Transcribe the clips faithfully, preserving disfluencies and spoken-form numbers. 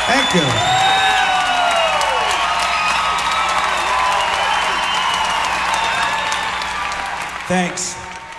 Thank you. Thanks.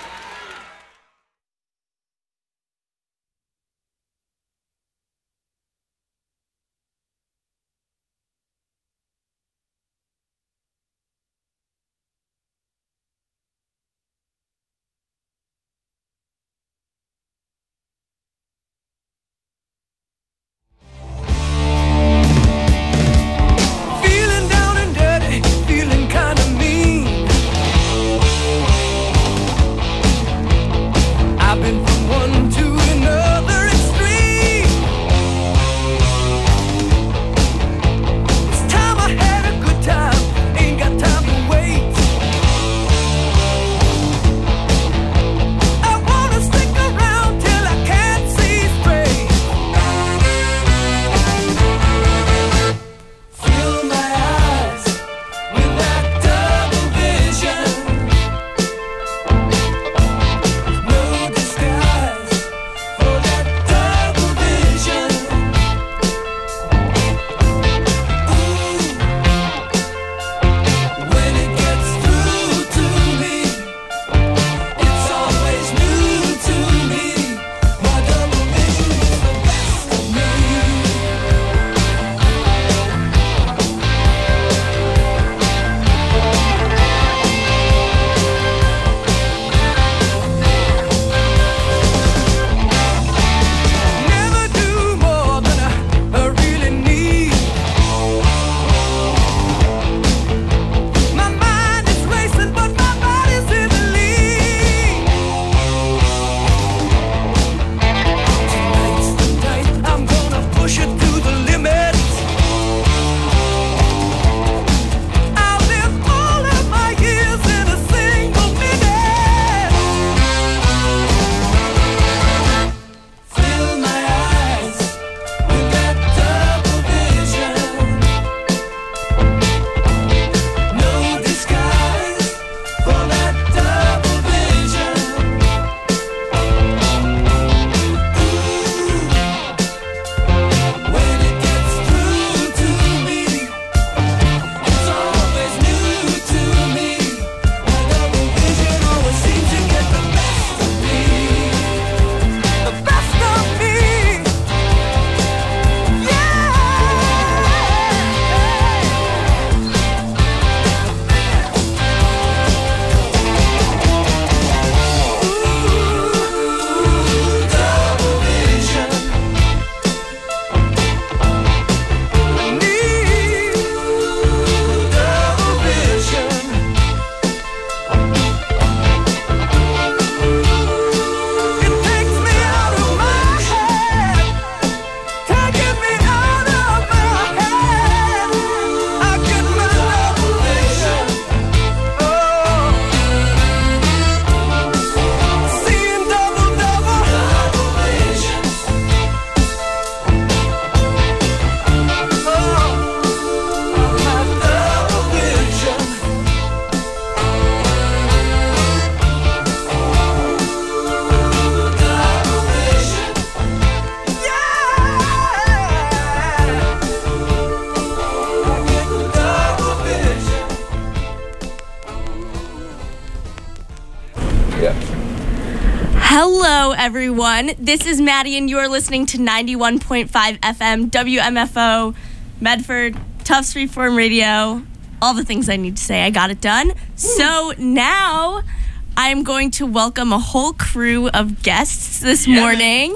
Hello, everyone. This is Maddie, and you are listening to ninety-one point five F M, W M F O, Medford, Tufts Reform Radio, all the things I need to say. I got it done. Ooh. So now I'm going to welcome a whole crew of guests this yeah. morning.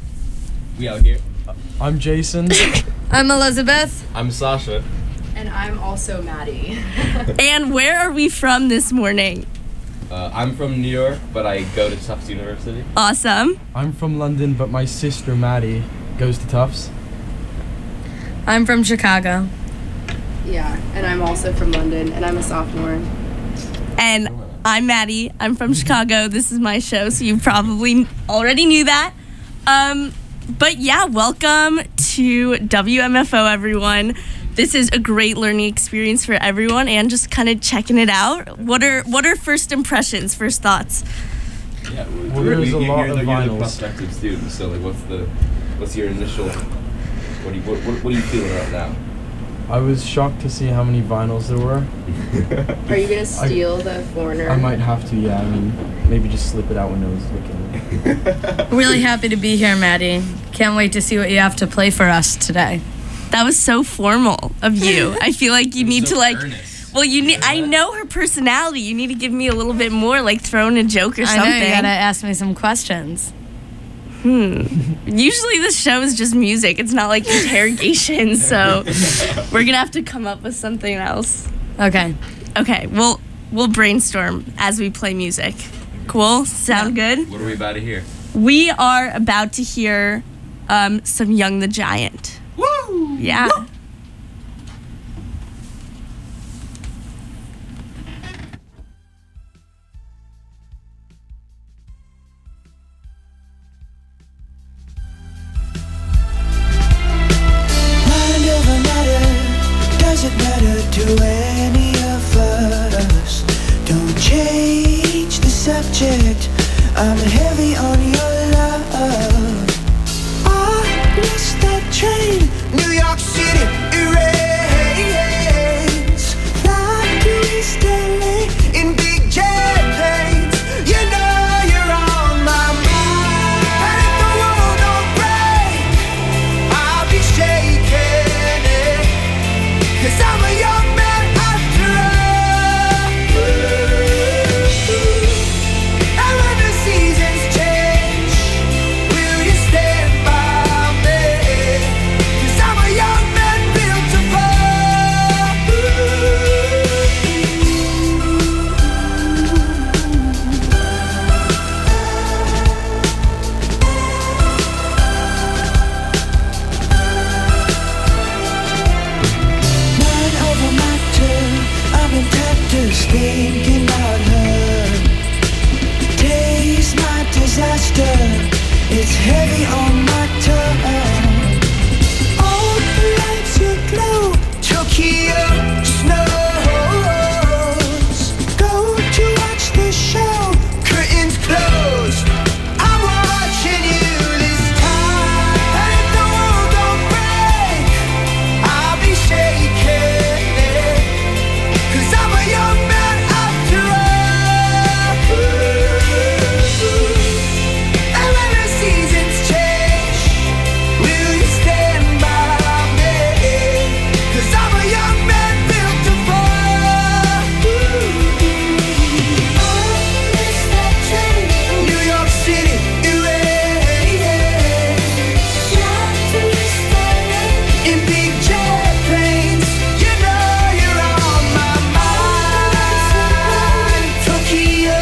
We out here. I'm Jason. I'm Elizabeth. I'm Sasha. And I'm also Maddie. And where are we from this morning? Uh, I'm from New York, but I go to Tufts University. Awesome. I'm from London, but my sister Maddie goes to Tufts. I'm from Chicago. Yeah, and I'm also from London, and I'm a sophomore. And I'm Maddie. I'm from Chicago. This is my show, so you probably already knew that. Um, but yeah, welcome to W M F O, everyone. This is a great learning experience for everyone, and just kind of checking it out. What are what are first impressions, first thoughts? Yeah, well, there's you, a lot you're, of the, you're vinyls. the prospective student, so like, what's the what's your initial What do you what, what, what are you feeling right now? I was shocked to see how many vinyls there were. Are you gonna steal the Foreigner? I might have to, yeah. I mean, maybe just slip it out when no one's looking. Really happy to be here, Maddie. Can't wait to see what you have to play for us today. That was so formal of you. I feel like you need so to like. earnest. Well, you need. I know her personality. You need to give me a little bit more, like throw in a joke or I something. know you gotta ask me some questions. Hmm. Usually this show is just music. It's not like interrogation. So we're gonna have to come up with something else. Okay. Okay. We'll we'll brainstorm as we play music. Cool. Sound good? What are we about to hear? We are about to hear um, some Young the Giant. Woo! Yeah. Woo! Doesn't matter to any of us. Don't change the subject. I'm heavy on your love. I missed that train. New York City erase. Fly to East L A in big jet planes. You know you're on my mind. And if the world don't break, I'll be shaking. Cause I'm a young man after all. And when the seasons change, will you stand by me? Cause I'm a young man built to thinking about her. Taste my disaster. It's heavy on my tongue. All the lights aglow. Tokyo snows. Go to watch the show. Curtains closed. I'm watching you this time. And if the world don't break, I'll be shaking. Cause I'm a young man after all. And when the seasons change, will you stand by me? Cause I'm a young man built to fall. I miss that train. New York City, erase. Fly to East L A in big jet planes. You know you're on my mind. Tokyo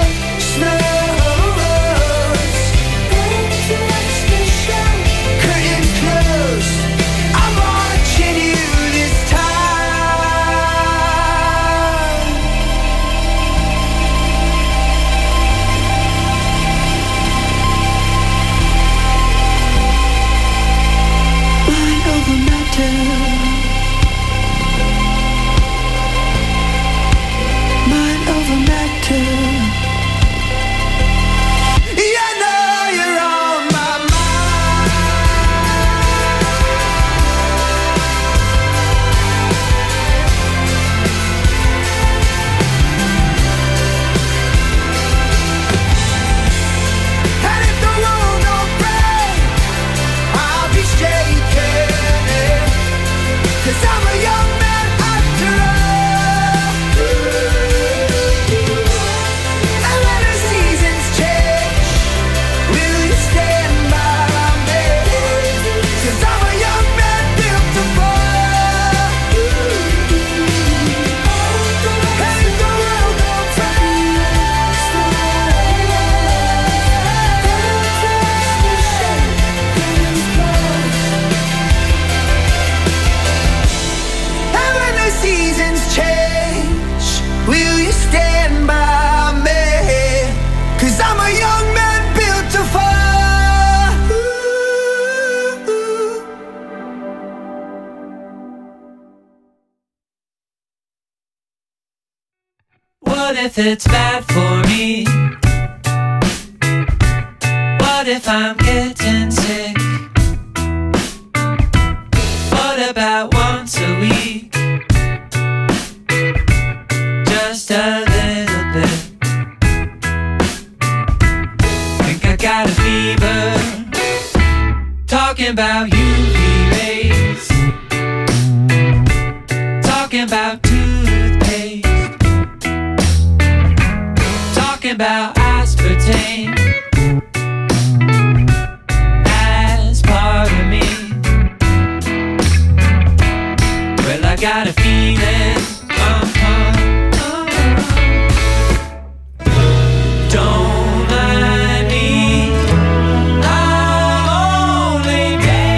snows. Going to watch the show. Curtains closed. I'm watching you this time. Mind over matter. Mind over matter. You know you're on my mind. And if the world don't break, I'll be shaking. Cause I'm a young man after all. And when the seasons change, will you stand by me? Cause I'm a young man built to fall. And if the world don't And when the seasons change, will you stand by me? Cause I'm a young man built to fall. What if it's bad for me? What if I'm getting sick? about once a week, just a little bit. Think I got a fever, talking about U V rays, talking about toothpaste, talking about aspartame as part of me. Well, I got a feeling, uh-huh, uh-huh. Don't mind me, I'm only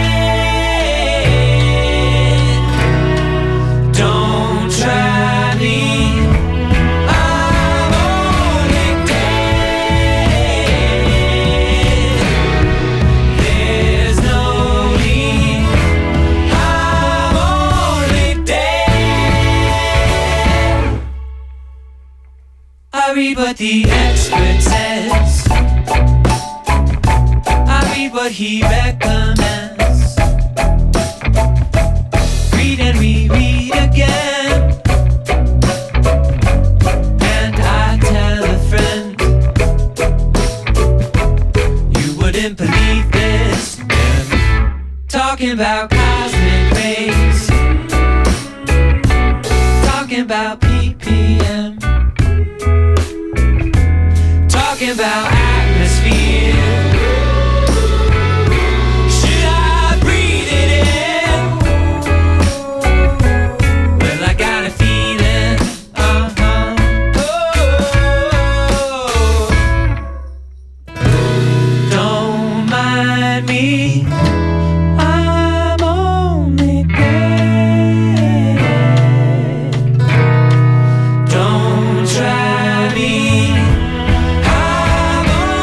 dead. Don't try me, I'm only dead. There's no need, I'm only dead. I read what the expert says, I read what he recommends, read and reread again. And I tell a friend, you wouldn't believe this, man. Talking about cosmic rays, talking about P P M, talking about atmosphere. Should I breathe it in? Well, I got a feeling, uh-huh. Oh, don't mind me, I'm only dead. Don't try me, I'm only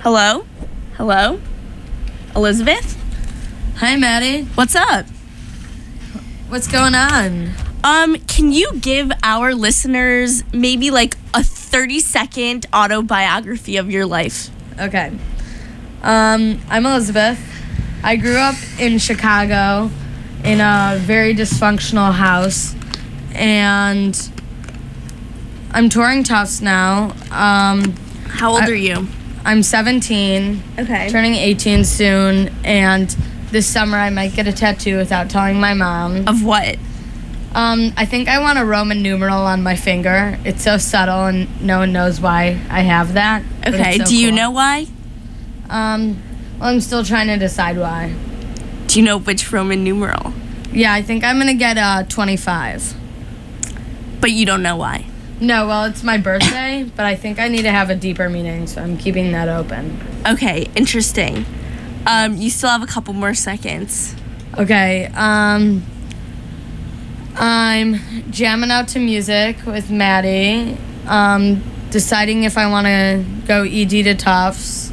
Hello? Hello? Elizabeth? Hi, Maddie. What's up? What's going on? Um, can you give our listeners maybe like a thirty second autobiography of your life? Okay. Um, I'm Elizabeth. I grew up in Chicago in a very dysfunctional house, and I'm touring Tufts now. Um, How old I- are you? I'm seventeen, Okay. turning eighteen soon, and this summer I might get a tattoo without telling my mom. Of what? Um, I think I want a Roman numeral on my finger. It's so subtle and no one knows why I have that. but Okay. it's so Do you cool. know why? Um, well, I'm still trying to decide why. Do you know which Roman numeral? Yeah, I think I'm gonna get uh twenty-five. But you don't know why. No, well, it's my birthday, but I think I need to have a deeper meaning, so I'm keeping that open. Okay, interesting. Um, you still have a couple more seconds. Okay, um, I'm jamming out to music with Maddie, um, deciding if I want to go E D to Tufts,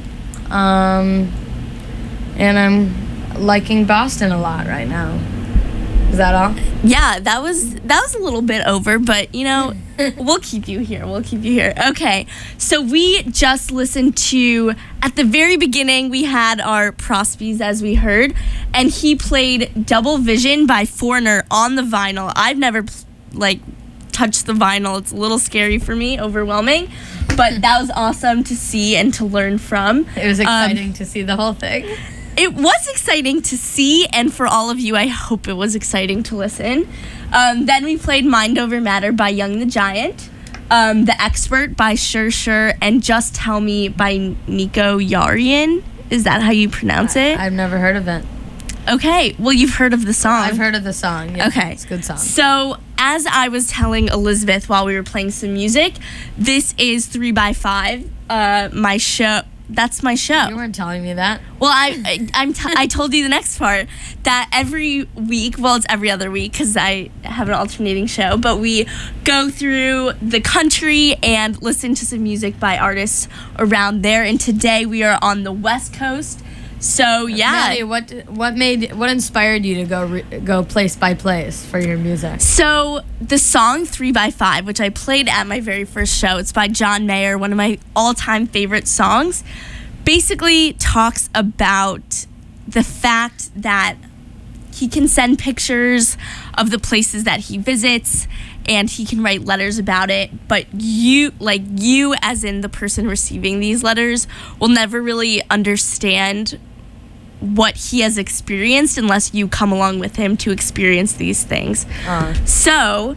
um, and I'm liking Boston a lot right now. Is that all? Yeah, that was that was a little bit over, but you know, we'll keep you here. We'll keep you here. Okay. So we just listened to at the very beginning we had our Prospies as we heard, and he played Double Vision by Foreigner on the vinyl. I've never like touched the vinyl. It's a little scary for me, overwhelming, but that was awesome to see and to learn from. It was Um, exciting to see the whole thing. It was exciting to see, and for all of you, I hope it was exciting to listen. Um, then we played Mind Over Matter by Young the Giant, um, The Expert by Sure Sure, and Just Tell Me by Nico Yarian. Is that how you pronounce it? I've never heard of it. Okay, well, you've heard of the song. I've heard of the song. Yeah, Okay. it's a good song. So, as I was telling Elizabeth while we were playing some music, this is three by five, uh, my show. That's my show. You weren't telling me that. Well, I I, I'm t- I told you the next part that every week, well, it's every other week because I have an alternating show, but we go through the country and listen to some music by artists around there. And today we are on the West Coast. So yeah. Maddie, what what made what inspired you to go re- go place by place for your music? So the song three by five, which I played at my very first show, it's by John Mayer, one of my all-time favorite songs, basically talks about the fact that he can send pictures of the places that he visits and he can write letters about it, but you, like you as in the person receiving these letters, will never really understand what he has experienced unless you come along with him to experience these things. Uh, So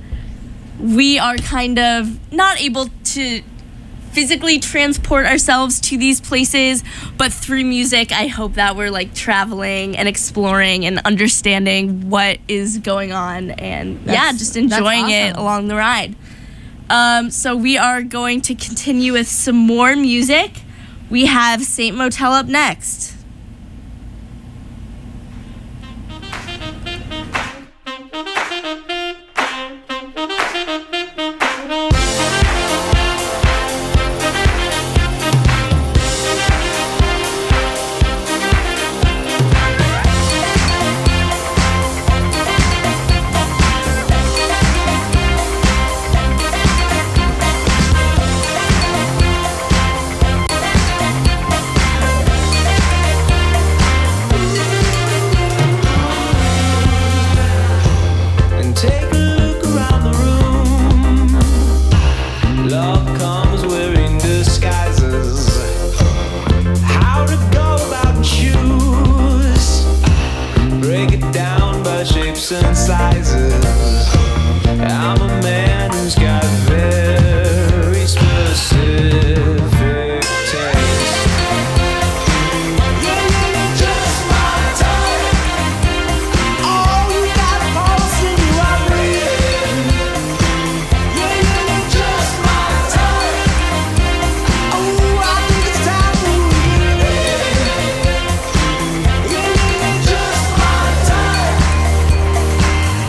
we are kind of not able to physically transport ourselves to these places, but through music, I hope that we're like traveling and exploring and understanding what is going on and yeah, That's- just enjoying that's it awesome. along the ride. Um, so we are going to continue with some more music. We have Saint Motel up next. And take a look around the room. Love comes wearing disguises. How to go about and choose. Break it down by shapes and sizes. I'm a man who's got very specific taste. Yeah, you're just my type. Oh, you got a pulse and you are breathing. Yeah, you're just my type. Oh, I think it's time for me. Yeah, you're just my type.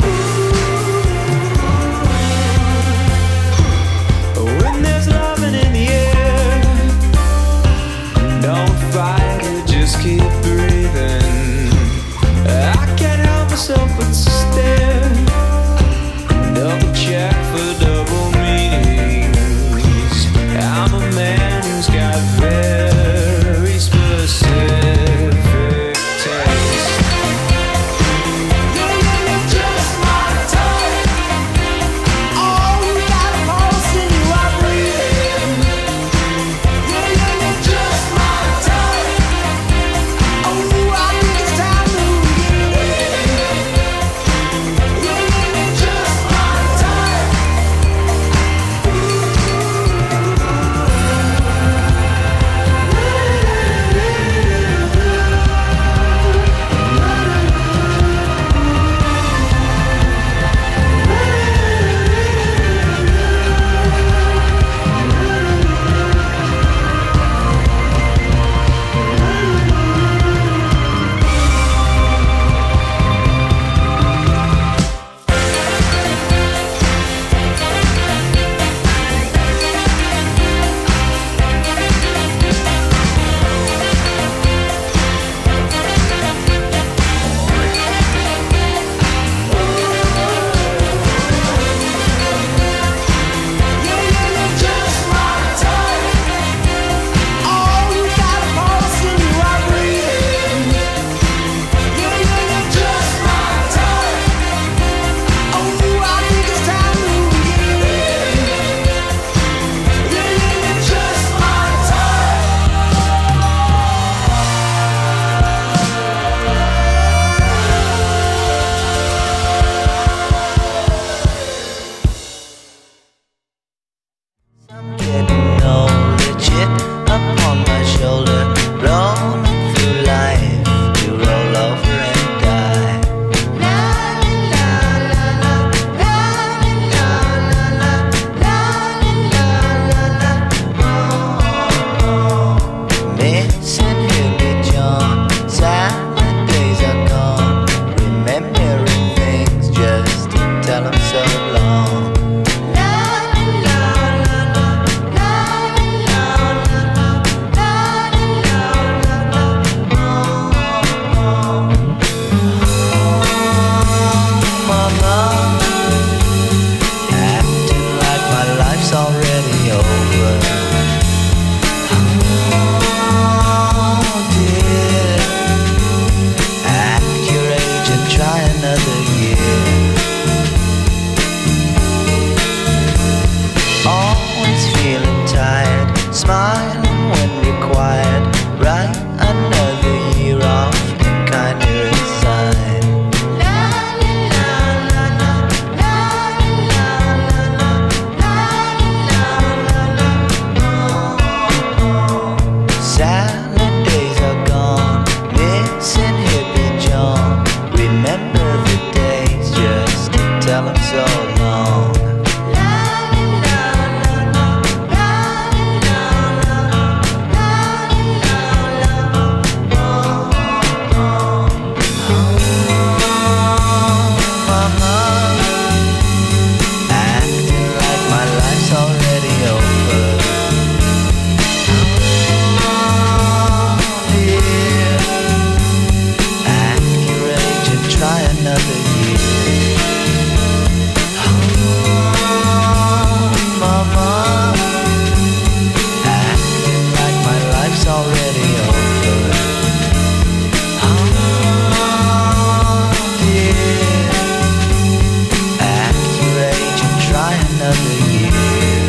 myself but stare. Double check for double meanings. I'm a man who's got very specific taste. Yeah, yeah, you're just my type. Oh, you got a pulse and you are breathing. Yeah, yeah, you're just my type. Oh, I think it's time to begin. Yeah, yeah, you're just my type. Yeah, yeah, you're just my type. Oh, you got a pulse and you are breathing. Yeah, yeah, you're just my type. Oh, I think it's time to begin. Yeah, yeah, you're just my I'm getting old, the chip upon my shoulder, rolling through life to roll over and die. La la la la la la la la la la la la. Missing Hippie John, silent days are gone, remembering things just to tell 'em so long. Mama, acting like my life's already over. Oh dear, act your age and try another year. Always feeling tired, smiling when required. Write another year off and kinda resign. Silent days are gone, missing Hippie John. Remember the days just to tell 'em so long. Mama, acting like my life's already over. Oh dear, act your age and try another year. Oh, Mama, acting like my life's already over. Oh dear, act your age and try another year.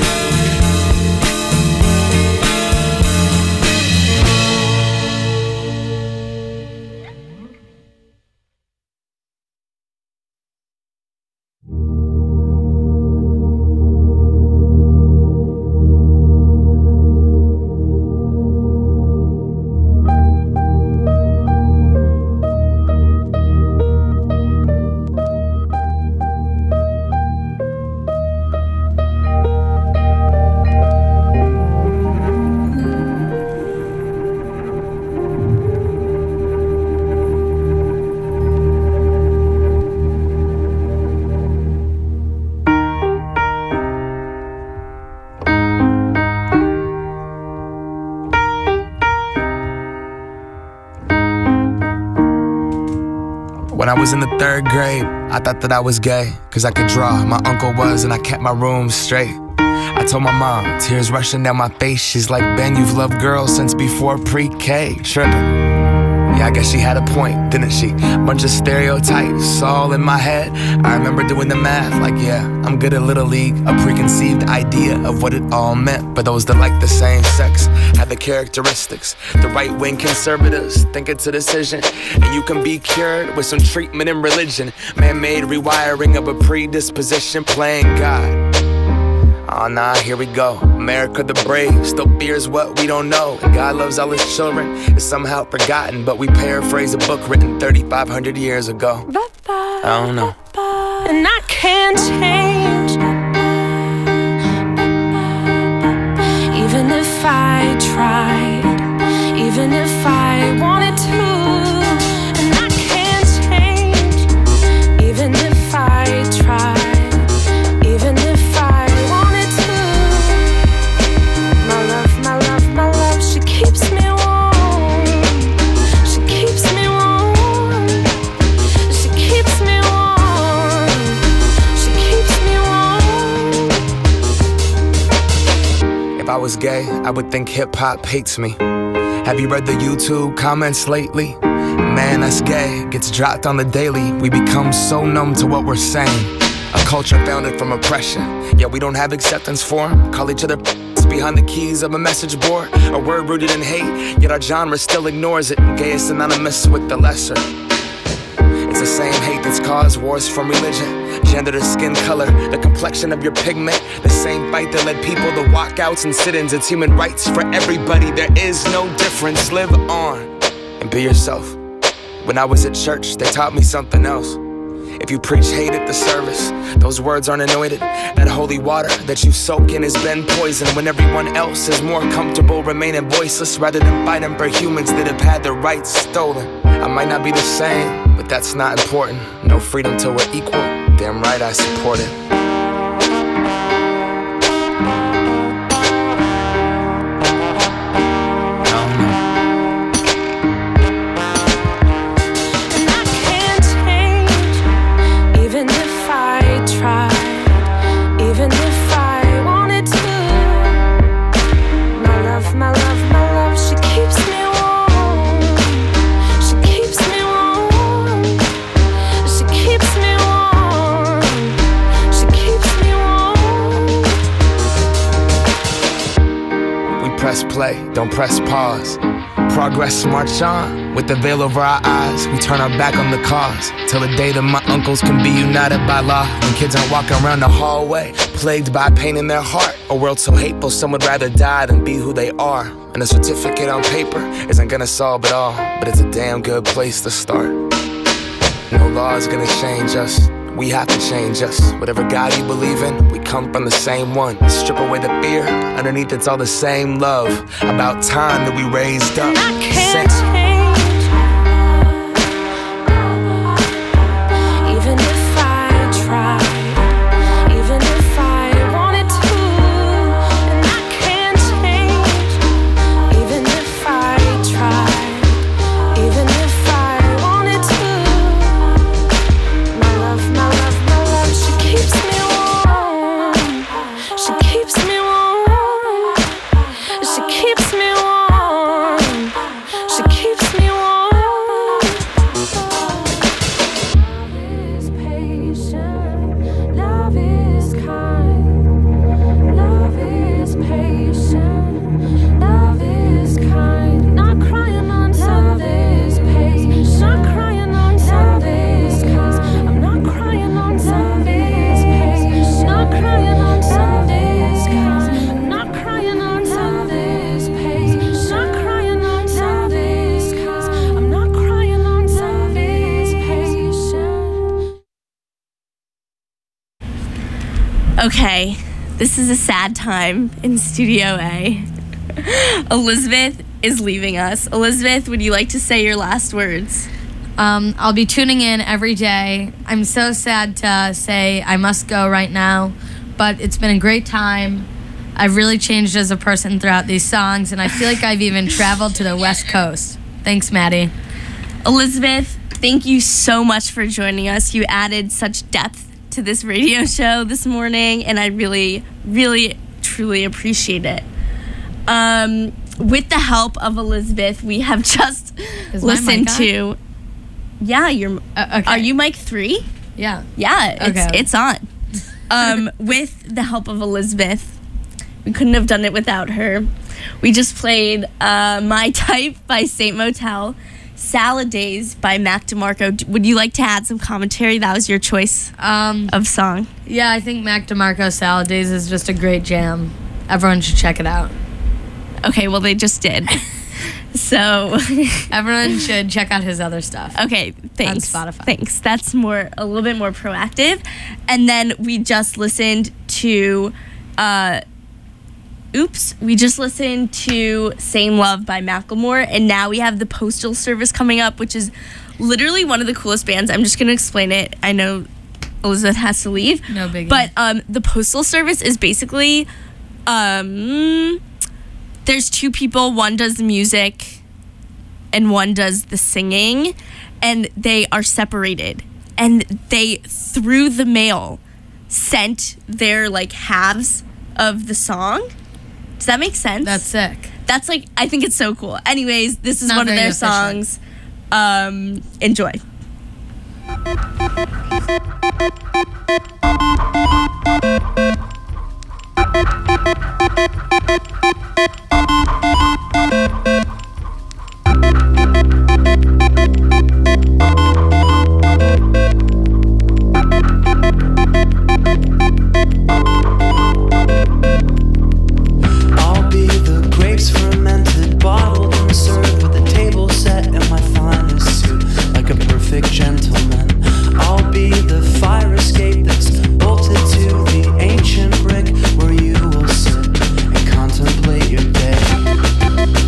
was in the third grade, I thought that I was gay, cause I could draw. My uncle was, and I kept my room straight. I told my mom, tears rushing down my face. She's like, Ben, you've loved girls since before pre-K. Trippin'. Yeah, I guess she had a point, didn't she? Bunch of stereotypes all in my head. I remember doing the math, like, yeah, I'm good at Little League. A preconceived idea of what it all meant. But those that like the same sex had the characteristics. The right-wing conservatives think it's a decision, and you can be cured with some treatment in religion. Man-made rewiring of a predisposition, playing God. Oh nah, here we go. America the brave still fears what we don't know. And God loves all his children, it's somehow forgotten. But we paraphrase a book written thirty-five hundred years ago. I don't know. And I can't change, even if I tried, even if I wanted to. And I can't change, even if I tried, even if I wanted to. My love, my love, my love, she keeps me warm. She keeps me warm. She keeps me warm. She keeps me warm. If I was gay, I would think hip-hop hates me. Have you read the YouTube comments lately? Man, that's gay, gets dropped on the daily. We become so numb to what we're saying. A culture founded from oppression, yeah, we don't have acceptance for 'em. Call each other behind the keys of a message board. A word rooted in hate, yet our genre still ignores it. Gay is synonymous with the lesser. It's the same hate that's caused wars from religion, gender to skin color, the complexion of your pigment. The same fight that led people to walkouts and sit-ins. It's human rights for everybody, there is no difference. Live on and be yourself. When I was at church, they taught me something else. If you preach hate at the service, those words aren't anointed. That holy water that you soak in has been poisoned. When everyone else is more comfortable remaining voiceless rather than fighting for humans that have had their rights stolen. I might not be the same, but that's not important. No freedom till we're equal, damn right I support it. Press play, don't press pause. Progress march on, with the veil over our eyes. We turn our back on the cause, till the day that my uncles can be united by law. When kids aren't walking around the hallway, plagued by pain in their heart. A world so hateful, some would rather die than be who they are. And a certificate on paper isn't gonna solve it all, but it's a damn good place to start. No law is gonna change us, we have to change us. Whatever God you believe in, we come from the same one. Strip away the fear, underneath it's all the same love. About time that we raised up. And I can't Same. change, even if I tried, even if I wanted to. And I can't change, even if I tried, even if I wanted to. My love, my love, my love, she keeps me warm. She keeps me warm. She keeps me warm. She keeps me warm. Love is patient. Love is kind. Love is patient. Love is kind. Not crying on love is patient. Not crying on love is kind. I'm not crying on love is patient. Not crying on love is kind. I'm not crying on love is patient. Not crying on love is kind. I'm not crying on love is patient. Okay, this is a sad time in Studio A. Elizabeth is leaving us. Elizabeth, would you like to say your last words? Um, I'll be tuning in every day. I'm so sad to say I must go right now, but it's been a great time. I've really changed as a person throughout these songs, and I feel like I've even traveled to the West Coast. Thanks, Maddie. Elizabeth, thank you so much for joining us. You added such depth to this radio show this morning, and I really, really, truly appreciate it. Um, with the help of Elizabeth, we have just Is my listened mic on? to. Yeah, you're. Uh, okay. Are you mic three? Yeah. Yeah, it's Okay. it's on. Um, with the help of Elizabeth, we couldn't have done it without her. We just played uh, My Type by Saint Motel, Salad Days by Mac DeMarco. D- Would you like to add some commentary? That was your choice Um. of song. Yeah, I think Mac DeMarco Salad Days is just a great jam. Everyone should check it out. Okay, well, they just did. So, Everyone should check out his other stuff. okay, thanks. On Spotify. Thanks. That's more, a little bit more proactive. And then we just listened to, uh, oops, we just listened to Same Love by Macklemore. And now we have the Postal Service coming up, which is literally one of the coolest bands. I'm just going to explain it. I know Elizabeth has to leave. No biggie. But um, the Postal Service is basically, um, there's two people. One does the music and one does the singing, and they are separated. And they, through the mail, sent their like halves of the song. Does that make sense? That's sick. That's like, I think it's so cool. Anyways, this is Not one of very their efficient. songs. Um, enjoy. I'll be the grapes fermented, bottled and served with a table set in my finest suit, like a perfect gentleman. I'll be the fire escape that's bolted to the ancient brick where you will sit and contemplate your day.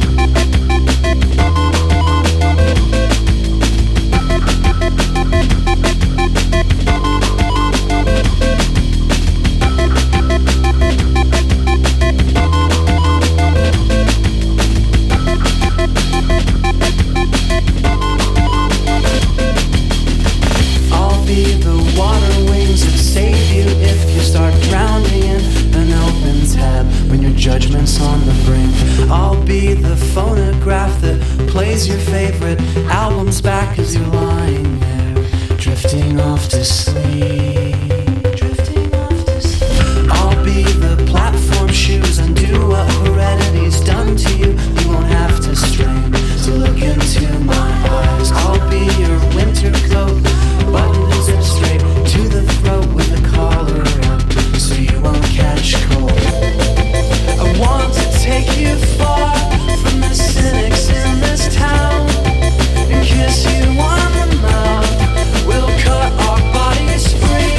I'll be the water wings that save you if you start drowning in an open tab when your judgment's on the brink. I'll be the phonograph that plays your favorite albums back as you're lying there, drifting off to sleep. Drifting off to sleep. I'll be the platform shoes, undo what heredity's done to you. You won't have to strain to look into my eyes. I'll be your winter coat, buttoned and zipped straight to the throat with the collar up, so you won't catch cold. I want to take you far from the cynics in this town and kiss you on the mouth. We'll cut our bodies free.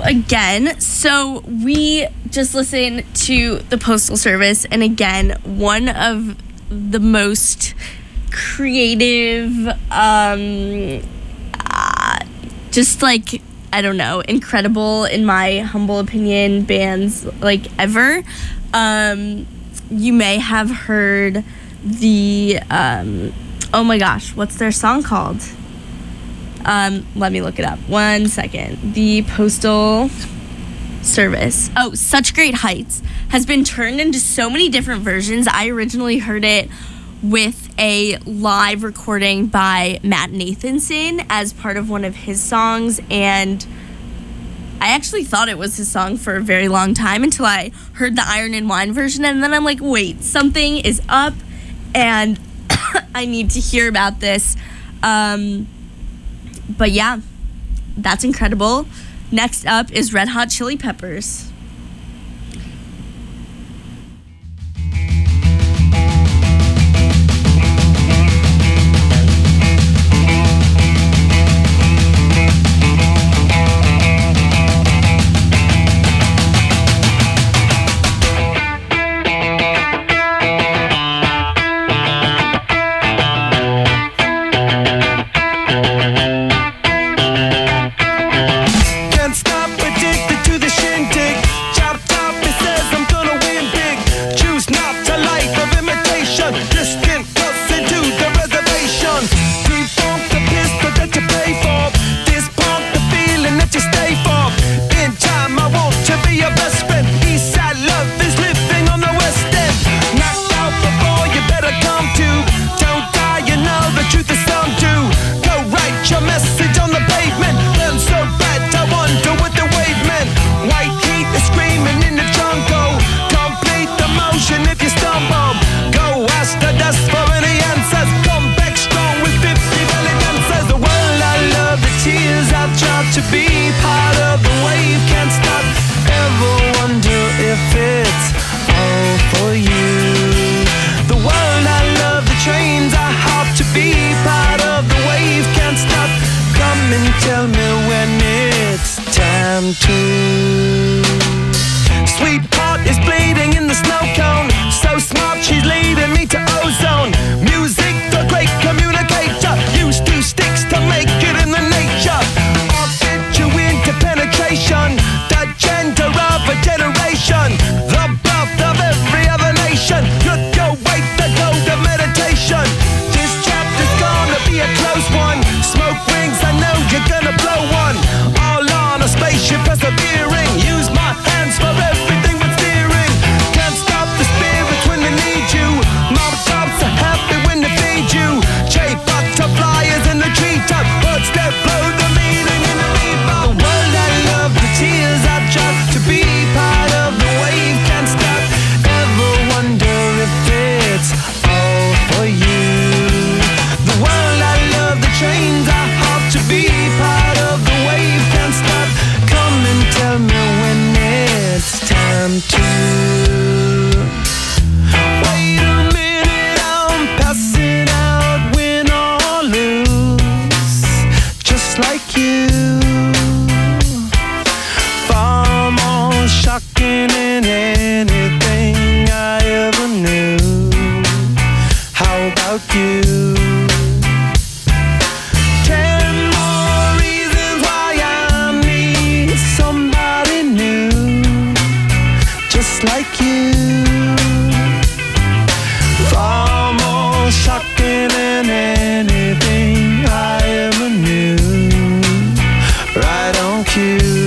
again, so we just listened to the Postal Service, and again, one of the most creative, um, uh, just like, I don't know, incredible, in my humble opinion, bands like ever. Um, you may have heard the, um, oh my gosh, what's their song called? Um, let me look it up. One second. The Postal Service. Oh, Such Great Heights has been turned into so many different versions. I originally heard it with a live recording by Matt Nathanson as part of one of his songs, and I actually thought it was his song for a very long time until I heard the Iron and Wine version, and then I'm like, wait, something is up, and I need to hear about this. Um, but yeah, that's incredible. Next up is Red Hot Chili Peppers. Can't stop, addicted to the shindig. Chop top, it says I'm gonna win big. Choose not a life of imitation. Distant closer to the reservation. Defunct the pistol that you pay for. This punk the feeling that you stay for. In time, I want to be your best friend. Eastside love is living on the west end. Knocked out before you better come to. Don't die, you know the truth is some do. Go write your message on the pavement. Burn so bad, I wonder what the wave meant. White heat is screaming in the jungle. Complete the motion if you stumble. Go ask the dust for any answers. Come back strong with fifty belly dancers. The world I love, the tears I've dropped to be part of the wave. Can't stop, ever wonder if it's all for you. The world I love, the trains I hop to be part of the wave. Can't stop, come and tell me when it's time to. Sweetheart is bleeding in the snow cone. So smart, she's leading me to ozone. Music, the great communicator. Use two sticks to make it in the nature. I'll fit you into penetration. The gender of a generation. The birth of every other nation. Look your way to go to meditation. This chapter's gonna be a close one. Smoke rings, I know you're gonna blow one. All on a spaceship persevering. Use my hands for everything but steering. Can't stop the spirits when they need you. Mom tops are happy when they feed you. J butterflies in the treetop. Birds that blow the meaning in the rainbow. The world I love, the tears I drop to be part of the wave. Can't stop, ever wonder if it's all for you. The world I love, the trains I hop to be part of the wave. Can't stop, come and tell me when it's time to. Wait a minute, I'm passing out, win or lose, just like you. Far more shocking than anything I ever knew. How about you? Ten more reasons why I need somebody new, just like you. Far more shocking than anything I ever knew. Right on cue.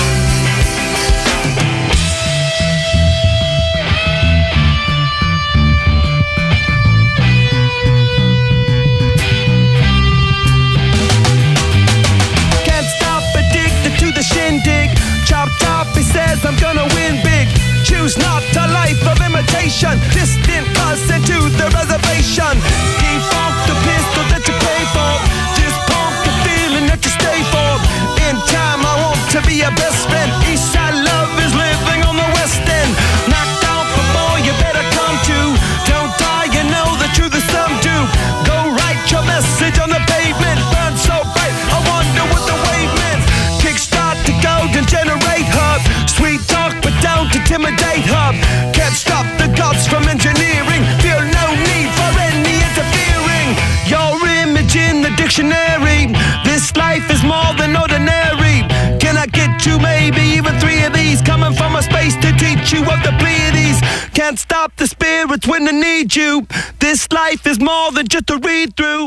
Can't stop, addicted to the shindig. Chop top, he says I'm gonna win big. Choose not a life of imitation. Distant us into the reservation. Defunct the pistol that you pay for. This punk the feeling that you stay for. In time, I want to be your best friend. Eastside love is living on the west end. Knocked out before you better come to. Don't die, you know the truth is some do. Go write your message on the pavement. Burn so bright, I wonder what the wave meant. Kickstart the golden generation. intimidate her. Can't stop the gods from engineering. Feel no need for any interfering. Your image in the dictionary. This life is more than ordinary. Can I get you maybe even three of these? Coming from a space to teach you of the Pleiades. Can't stop the spirits when they need you. This life is more than just a read through.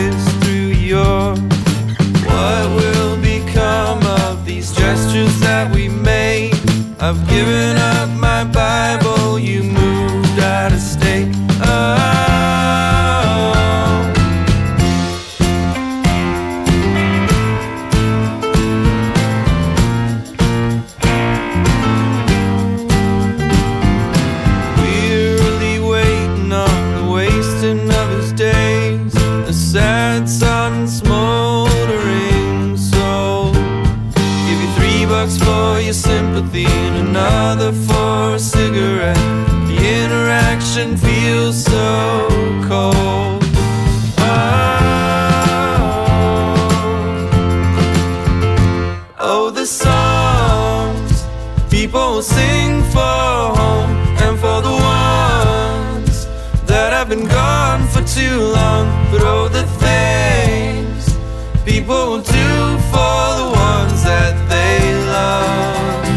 is through yours. What will become of these gestures that we made? I've given up my Bible, you moved out of state. Oh. Wearily waiting on the wasting of his days, a sad sun smoldering soul. Give you three bucks for your sympathy and another for a cigarette. The interaction feels so cold. Oh, oh, the songs people sing for home and for the ones that have been gone for too long. But oh, the things people do for the ones that they love.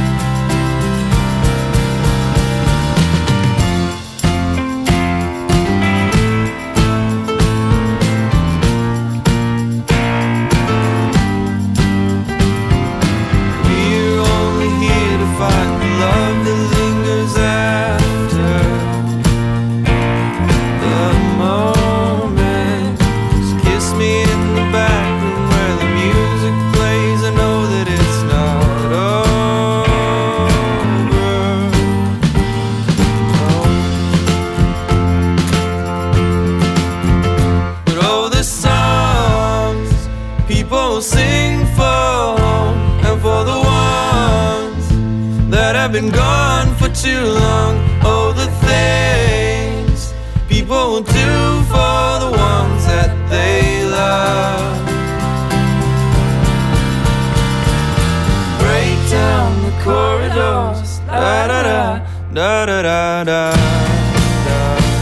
We're only here to find the love that lingers after the moment. Just kiss me in the back room where the music plays. I know that it's not over. Oh. But oh, the songs people sing for home and for the ones that have been gone for too long. Oh, the things people do for the ones that they love. Break down the corridors, da da da, da da da da. da.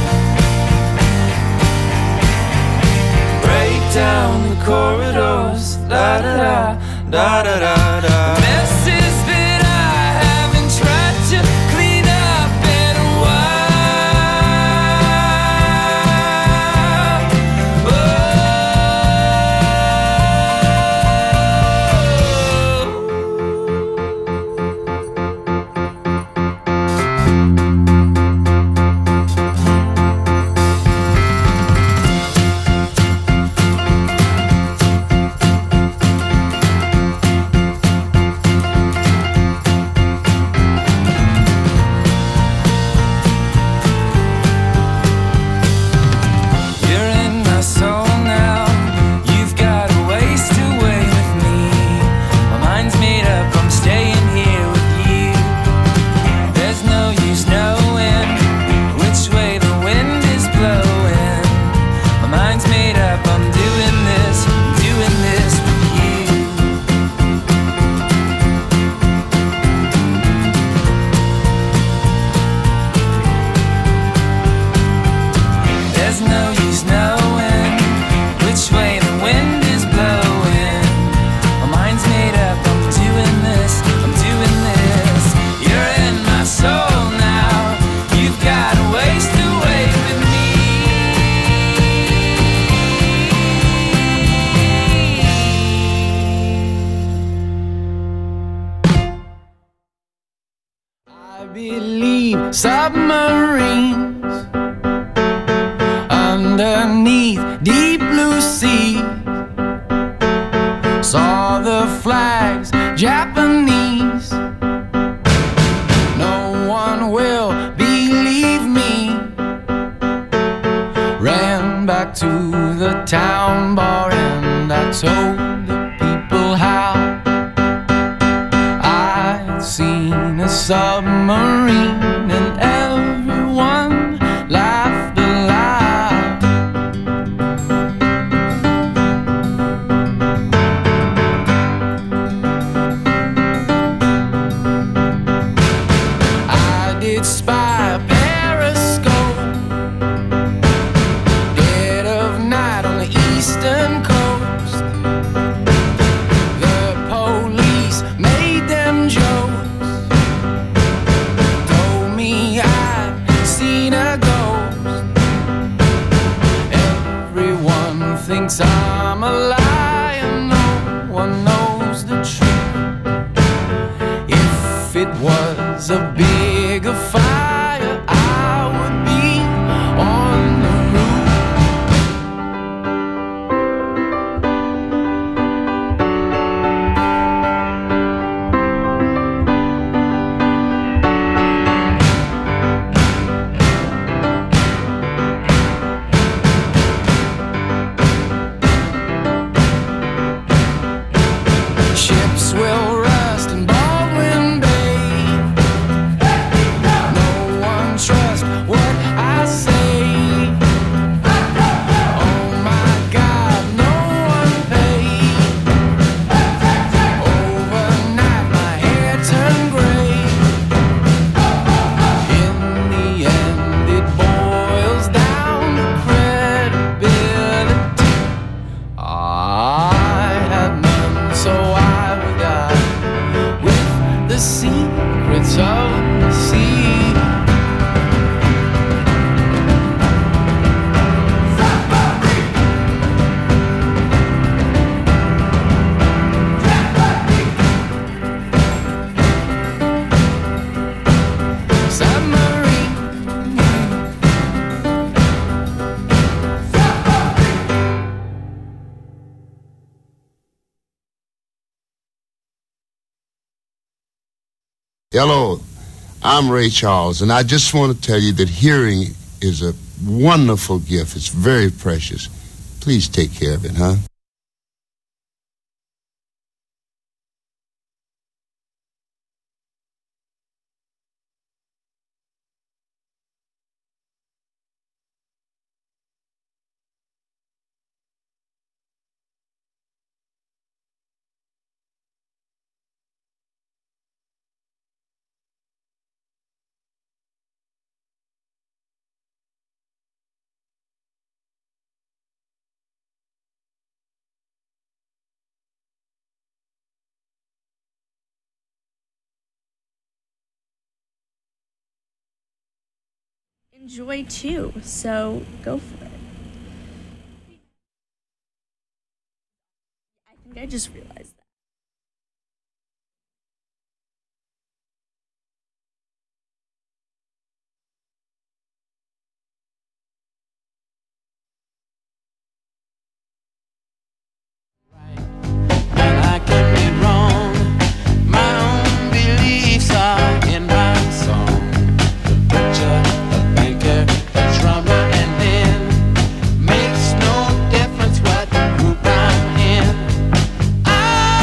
Break down the corridors, da da da, da da da da. Messes that I haven't tried to clean up in a while. You're in my soul now. You've got a ways to away with me. My mind's made up, I'm staying here with you. There's no use knowing which way the wind is blowing. My mind's made up, I'm doing this, I'm doing this with you. There's no use knowing which way the wind is blowing. My mind's made up, I'm doing this, I'm doing this. You're in my soul now. You've got a ways to away with me. I believe submarines underneath deep blue sea. Saw the flags, Japanese. No one will believe me. Ran back to the town bar and I told the people how I'd seen a submarine and everyone laughed aloud. I did spy a periscope, dead of night on the eastern coast. The police made them jokes, told me I'd seen a ghost. Everyone thinks I'm I'm a liar, no one knows the truth. If it was a bigger fire, I would be on the ships will rust in Baldwin Bay. No one trusts what I say. Oh my God, no one paid. Overnight my hair turned gray. In the end it boils down to credibility. I had none, so I would die with the secrets of the sea. Submarine. Hello, I'm Ray Charles, and I just want to tell you that hearing is a wonderful gift. It's very precious. Please take care of it, huh? Enjoy too, so go for it. I think I just realized that. And I can be wrong. My own beliefs are in my song. The butcher, the banker, the drummer, and then makes no difference what group I'm in. I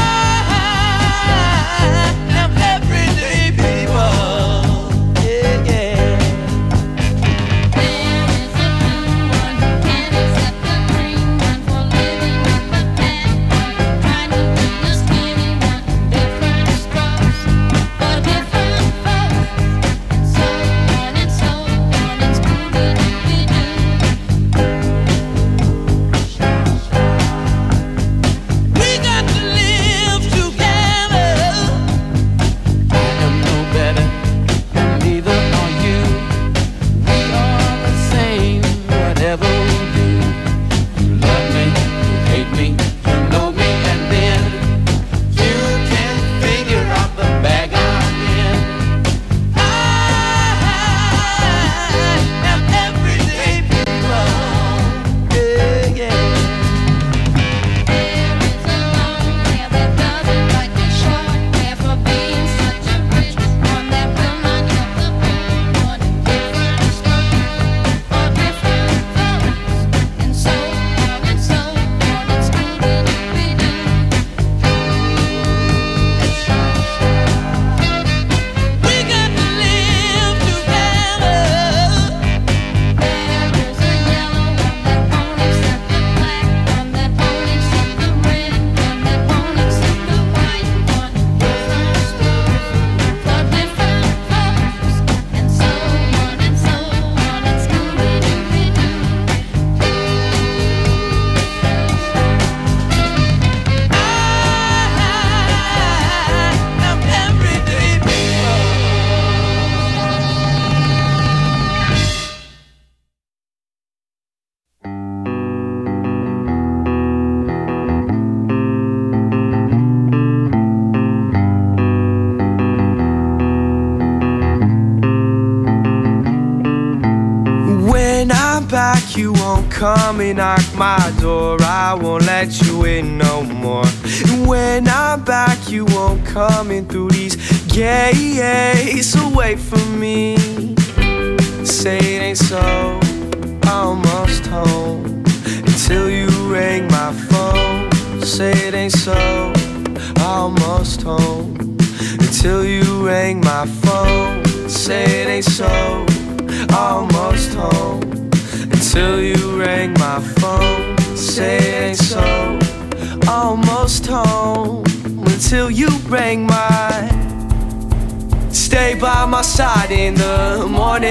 won't come and knock my door, I won't let you in no more. And when I'm back, you won't come in through these gates away from me. Say it ain't so, almost home, until you ring my phone. Say it ain't so, almost home, until you ring my phone. Say it ain't so, almost home, until you ring my phone. Say it ain't so, almost home, until you ring my. Stay by my side in the morning.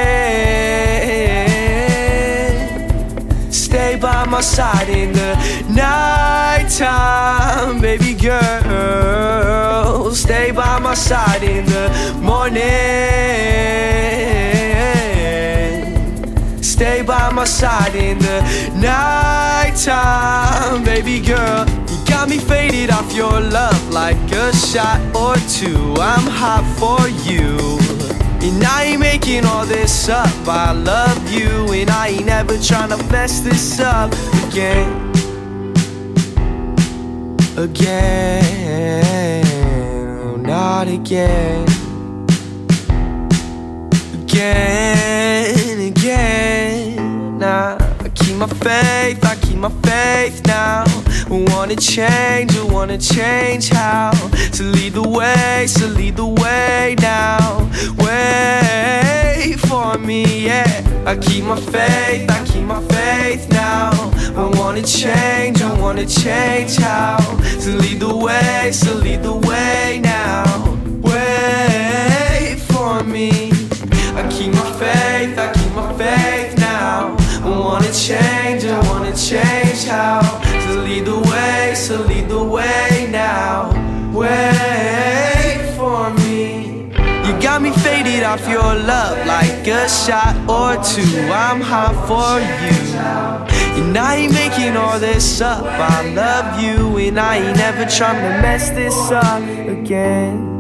Stay by my side in the nighttime, baby girl. Stay by my side in the morning. Stay by my side in the nighttime, baby girl. You got me faded off your love like a shot or two. I'm hot for you, and I ain't making all this up. I love you, and I ain't ever tryna mess this up again. Again, not again. Again, again. Nah, I keep my faith, I keep my faith now. I wanna change, I wanna change how. So lead the way, so lead the way now. Wait for me, yeah. I keep my faith, I keep my faith now. I wanna change, I wanna change how. So lead the way, so lead the way now. Wait for me. I keep my faith, I keep my faith now. I wanna change, I wanna change how. So lead the way, so lead the way now. Wait for me. You got me faded off your love like a shot or two. I'm hot for you, and I ain't making all this up. I love you, and I ain't ever trying to mess this up again.